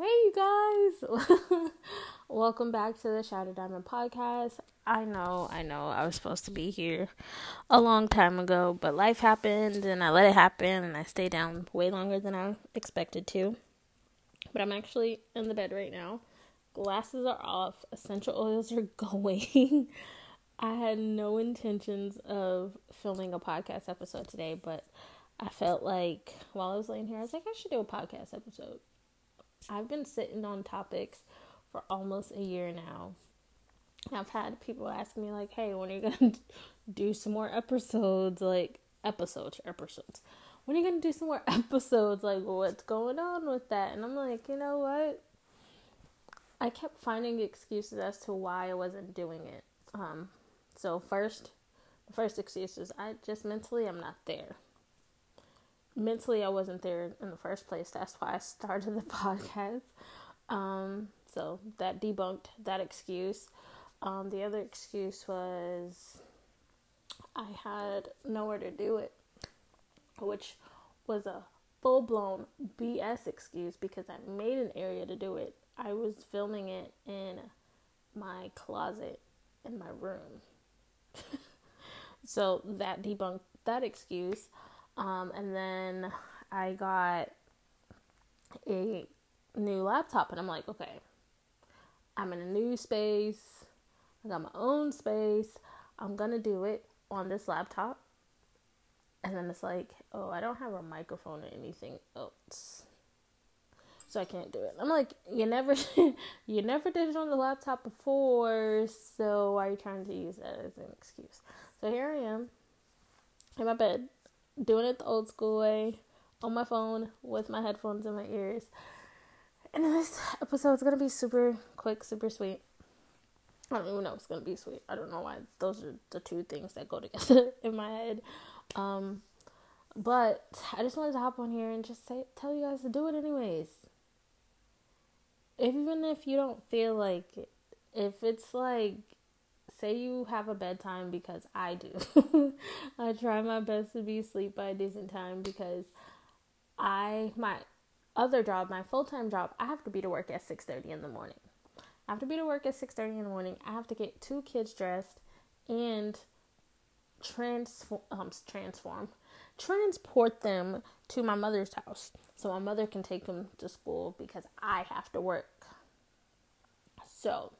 Hey, you guys. Welcome back to the Shattered Diamond podcast. I know, I was supposed to be here a long time ago, but life happened and I let it happen and I stayed down way longer than I expected to. But I'm actually in the bed right now. Glasses are off, essential oils are going. I had no intentions of filming a podcast episode today, but I felt like while I was laying here, I was like, I should do a podcast episode. I've been sitting on topics for almost a year now. I've had people ask me like, hey, when are you going to do some more episodes? Like, episodes. When are you going to do some more episodes? Like, what's going on with that? And I'm like, you know what? I kept finding excuses as to why I wasn't doing it. So the first excuse is I'm not there. Mentally, I wasn't there in the first place. That's why I started the podcast. So that debunked that excuse. The other excuse was I had nowhere to do it, which was a full-blown BS excuse because I made an area to do it. I was filming it in my closet in my room. So that debunked that excuse. And then I got a new laptop and I'm like, okay, I'm in a new space. I got my own space. I'm going to do it on this laptop. And then it's like, oh, I don't have a microphone or anything else. So I can't do it. I'm like, you never did it on the laptop before. So why are you trying to use that as an excuse? So here I am in my bed, doing it the old school way, on my phone, with my headphones in my ears. And this episode is going to be super quick, super sweet. I don't even know if it's going to be sweet. I don't know why. Those are the two things that go together in my head. But I just wanted to hop on here and just tell you guys to do it anyways. Even if you don't feel like it. If it's like, say you have a bedtime, because I do. I try my best to be asleep by a decent time because my other job, my full-time job, I have to be to work at 6:30 in the morning. I have to be to work at 6:30 in the morning. I have to get two kids dressed and transport them to my mother's house so my mother can take them to school because I have to work. So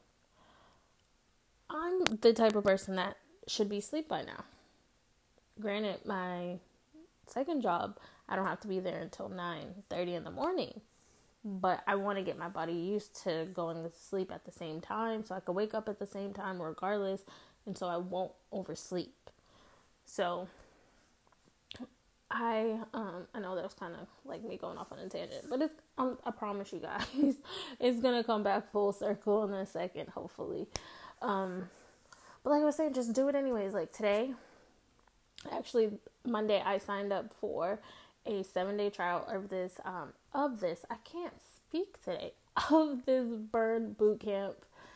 I'm the type of person that should be asleep by now. Granted, my second job, I don't have to be there until 9:30 in the morning. But I want to get my body used to going to sleep at the same time so I can wake up at the same time regardless, and so I won't oversleep. So I know that was kind of like me going off on a tangent, but I promise you guys, it's gonna come back full circle in a second, hopefully. But like I was saying, just do it anyways. Like today, actually Monday, I signed up for a 7-day trial of this I can't speak today, of this burn boot camp.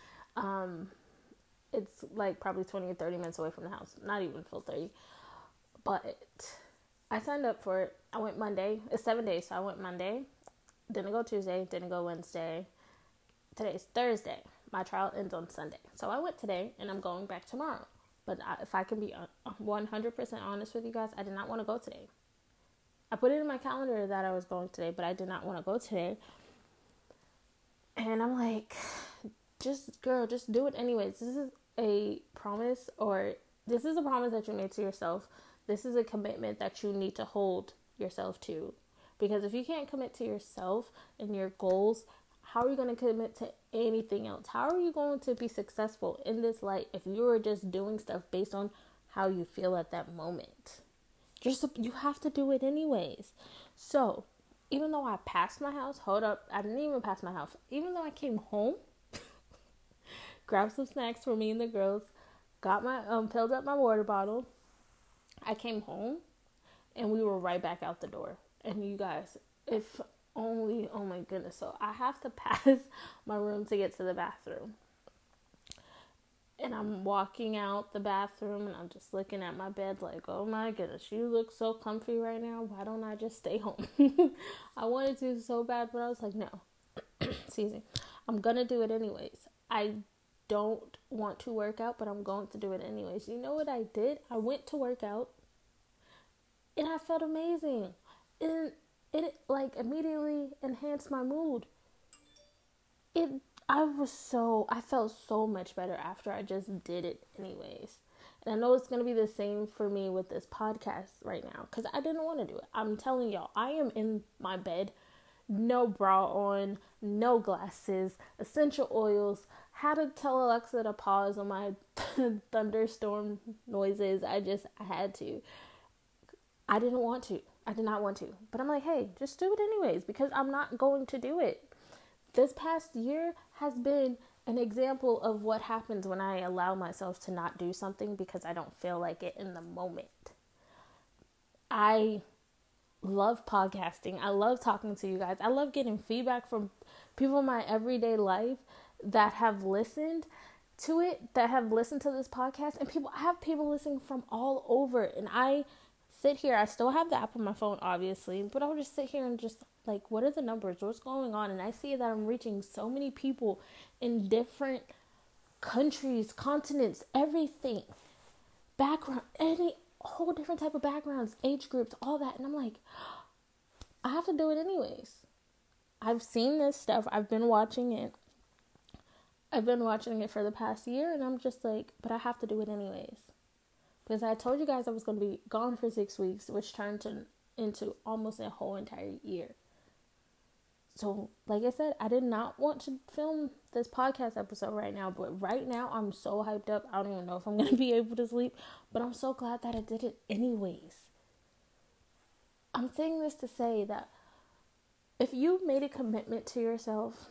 It's like probably 20 or 30 minutes away from the house, not even full 30, but I signed up for it. I went Monday. It's 7 days, so I went Monday, didn't go Tuesday, didn't go Wednesday. Today's Thursday. My trial ends on Sunday, so I went today and I'm going back tomorrow. But if I can be 100% honest with you guys, I did not want to go today. I put it in my calendar that I was going today, but I did not want to go today. And I'm like, just do it anyways. This is a promise that you made to yourself. This is a commitment that you need to hold yourself to. Because if you can't commit to yourself and your goals, how are you going to commit to anything else? How are you going to be successful in this life if you are just doing stuff based on how you feel at that moment? You have to do it anyways. So, even though I passed my house, I didn't even pass my house. Even though I came home, grabbed some snacks for me and the girls, got my, filled up my water bottle. I came home and we were right back out the door. And you guys, if only, oh my goodness. So I have to pass my room to get to the bathroom. And I'm walking out the bathroom and I'm just looking at my bed like, oh my goodness, you look so comfy right now. Why don't I just stay home? I wanted to so bad, but I was like, no. season. I'm going to do it anyways. I don't want to work out, but I'm going to do it anyways. You know what I did? I went to work out and I felt amazing. And it like immediately enhanced my mood. I felt so much better after I just did it anyways. And I know it's going to be the same for me with this podcast right now, because I didn't want to do it. I'm telling y'all, I am in my bed, no bra on, no glasses, essential oils, had to tell Alexa to pause on my thunderstorm noises. I had to. I didn't want to. I did not want to. But I'm like, hey, just do it anyways, because I'm not going to do it. This past year has been an example of what happens when I allow myself to not do something because I don't feel like it in the moment. I love podcasting. I love talking to you guys. I love getting feedback from people in my everyday life that have listened to it, that have listened to this podcast. And I have people listening from all over. And I sit here, I still have the app on my phone, obviously, but I'll just sit here and just like, what are the numbers? What's going on? And I see that I'm reaching so many people in different countries, continents, everything, background, any whole different type of backgrounds, age groups, all that. And I'm like, I have to do it anyways. I've seen this stuff. I've been watching it. I've been watching it for the past year, and I'm just like, but I have to do it anyways. Because I told you guys I was going to be gone for 6 weeks, which turned into almost a whole entire year. So, like I said, I did not want to film this podcast episode right now, but right now I'm so hyped up. I don't even know if I'm going to be able to sleep, but I'm so glad that I did it anyways. I'm saying this to say that if you made a commitment to yourself,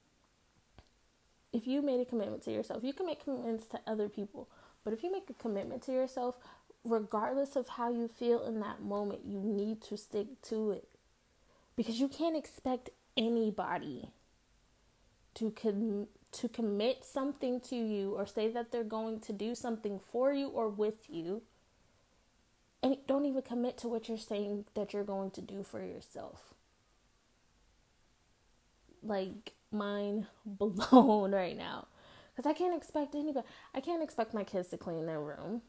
you can make commitments to other people, but if you make a commitment to yourself, regardless of how you feel in that moment, you need to stick to it. Because you can't expect anybody to commit something to you or say that they're going to do something for you or with you, and don't even commit to what you're saying that you're going to do for yourself. Like, mind blown right now. Because I can't expect anybody. I can't expect my kids to clean their room.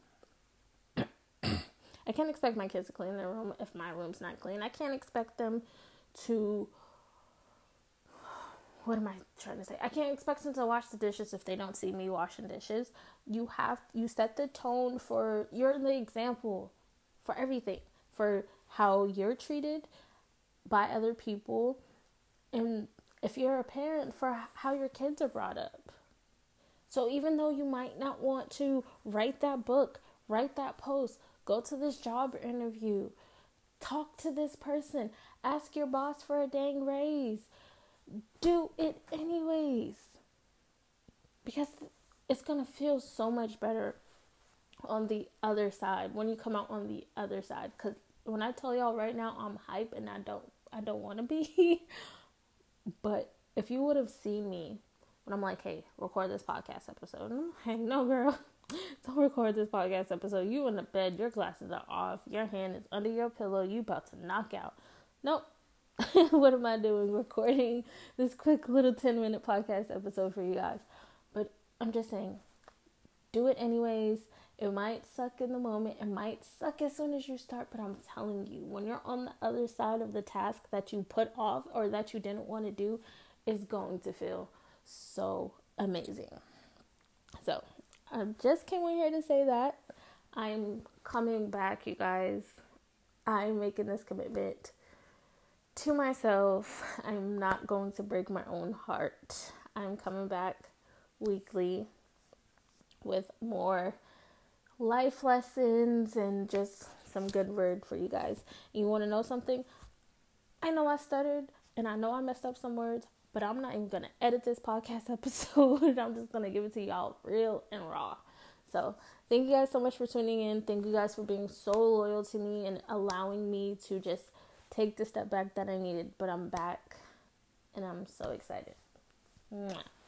I can't expect my kids to clean their room if my room's not clean. I can't expect them to... What am I trying to say? I can't expect them to wash the dishes if they don't see me washing dishes. You set the tone you're the example for everything. For how you're treated by other people. And if you're a parent, for how your kids are brought up. So even though you might not want to write that book, write that post, go to this job interview, talk to this person, ask your boss for a dang raise, do it anyways. Because it's going to feel so much better on the other side, when you come out on the other side. Because when I tell y'all right now, I'm hype and I don't want to be. But if you would have seen me when I'm like, hey, record this podcast episode. And I'm like, no, girl, don't record this podcast episode. You in the bed, your glasses are off, your hand is under your pillow, you about to knock out. Nope. What am I doing? Recording this quick little 10-minute podcast episode for you guys. But I'm just saying, do it anyways. It might suck in the moment. It might suck as soon as you start. But I'm telling you, when you're on the other side of the task that you put off or that you didn't want to do, it's going to feel so amazing. So I just came in here to say that I'm coming back, you guys. I'm making this commitment to myself. I'm not going to break my own heart. I'm coming back weekly with more life lessons and just some good word for you guys. You want to know something? I know I stuttered and I know I messed up some words, but I'm not even going to edit this podcast episode. I'm just going to give it to y'all real and raw. So thank you guys so much for tuning in. Thank you guys for being so loyal to me and allowing me to just take the step back that I needed. But I'm back and I'm so excited. Mwah.